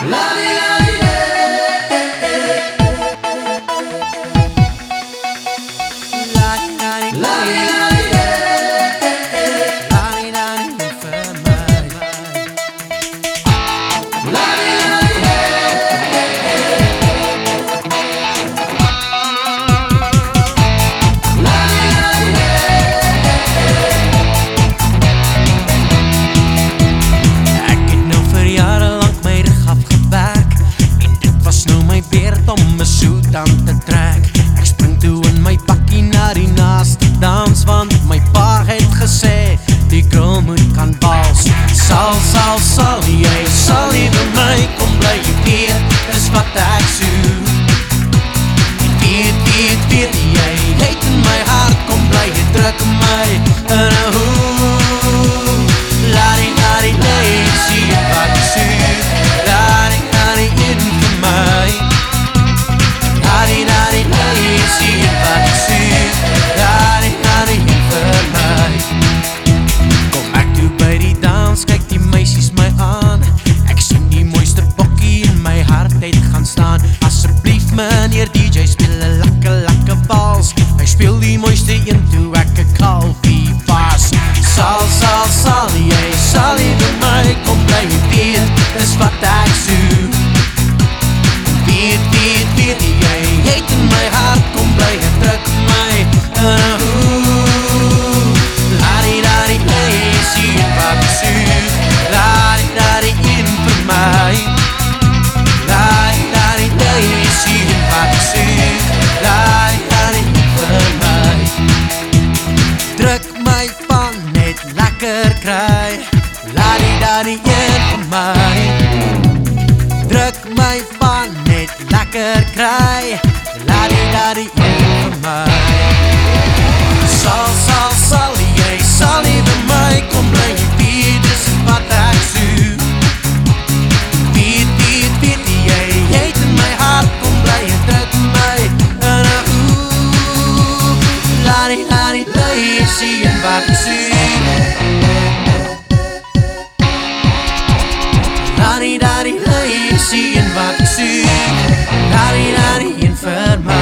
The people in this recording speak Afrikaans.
Om my soet aan te trek. Ek spring toe in my bakkie na die naaste dans, want my pa het gesê die girl moet kan vals. Sal jy by my kom bly jy weet, dis wat ek soek. Weet jy het in my hart kom bly jy druk my in 'n hoek. Laat die sien wat jy soek. Laat in vir my. Sien wat ek soek, daar in vir my. Kom ek toe by die dans, kyk die meisies my aan. Ek sien die mooiste bokkie in my hart het gaan staan. Asseblief meneer DJ, speel 'n lekker vals. Hy speel die mooiste een toe ek 'n kalfie vas. Sal jy by my kom bly jy weet, dis wat ek soek. Weet jy het in my hart kom bly jy druk my in 'n hoek. Laat sien wat ek soek. Laat in vir my. Laat sien wat ek soek. Laat in vir my. Druk my van net lekker kry. Laat in vir my. Druk my van net lekker kry. Laat in vir my. Sal jy by my kom bly jy weet, dis wat ek soek. Weet jy het in my hart kom bly jy druk my in 'n hoek. Laat jy sien wat ek soek. Laat jy sien wat ek soek. Laat in vir my.